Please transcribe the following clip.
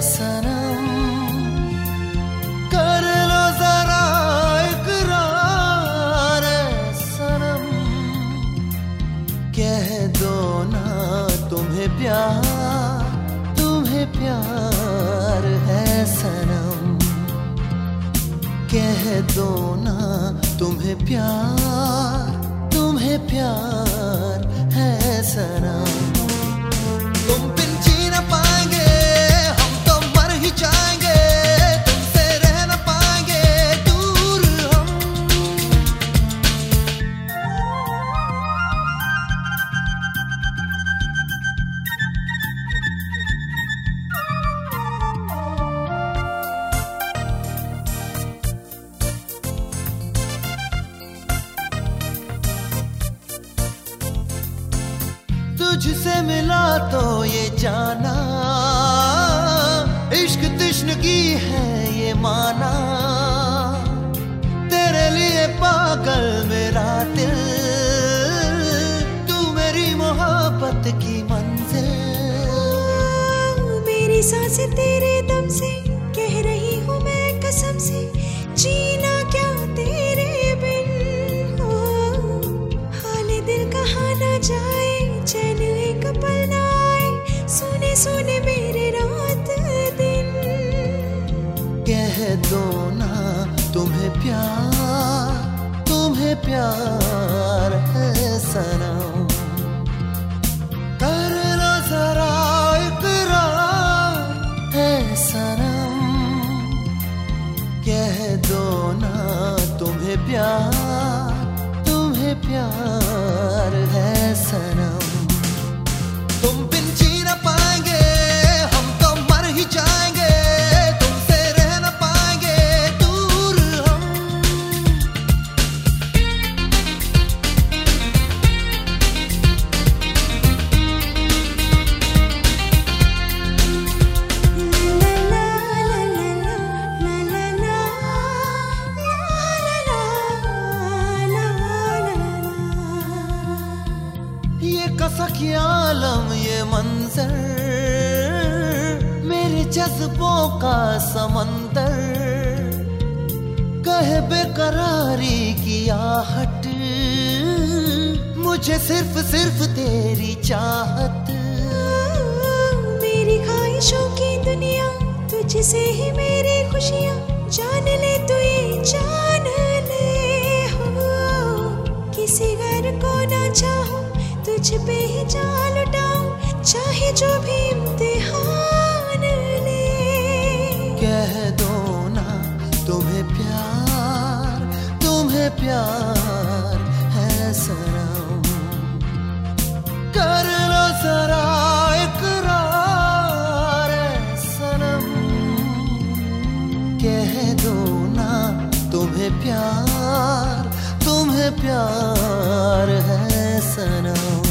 सनम, कर लो जरा इकरार सनम, कह दो ना तुम्हें प्यार है सनम, कह दो ना तुम्हें प्यार है सनम। तुम बिन जी न पाएंगे, हम तो मर ही जाएंगे, तुमसे रह न पाएंगे दूर हम। तुझसे मिला तो ये जाना, इश्क तश्नगी है ये माना, तेरे लिए पागल मेरा दिल, तू मेरी मोहब्बत की मंजिल। मेरी सांसें तेरे दम से, कह रही हूँ मैं कसम से, जीना क्या तेरे बिन हो। हाल दिल कहा ना जाए, चैन एक पल ना आए, सुने सुने मेरे रात दिन। कह दो ना तुम्हें प्यार है सनम, कर लो जरा इकरार है सनम, कह दो ना तुम्हें प्यार है सनम। तुम बिन जी न पाएंगे, हम तो मर ही जाएंगे, तुमसे रह न पाएंगे दूर हम। ये कसक ये आलम ये मंजर, मेरे जज्बों का समंदर, कहे बेकरारी की आहट, मुझे सिर्फ तेरी चाहत। मेरी ख्वाहिशों की दुनिया, तुझसे ही मेरी खुशियाँ, जान ले तू ये जान ले हो। किसी घर को ना चाहो, तुझ पे ही जान लुटाऊं, चाहे जो भी इम्तिहान ले। कह दो ना तुम्हें प्यार है सनम, कर लो जरा इकरार सनम, कह दो ना तुम्हें प्यार है सनम।